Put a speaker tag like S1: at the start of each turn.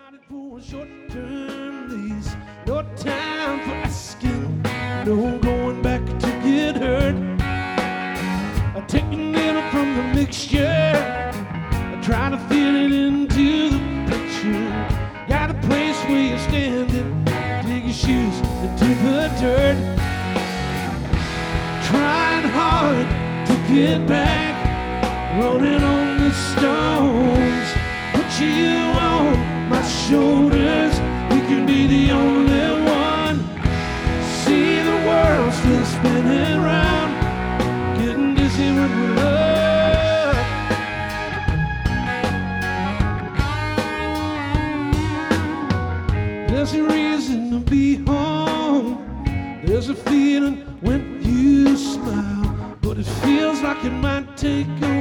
S1: Started for a short-term lease. No time for asking, no going back to get hurt. I take a little from the mixture, I try to fit it into the picture. Got a place where you're standing, dig your shoes into the dirt. Trying hard to get back, rolling on the stones. Put you on my shoulders, we can be the only one. See the world still spinning around, getting dizzy when we love. There's a reason to be home, there's a feeling when you smile, but it feels like it might take a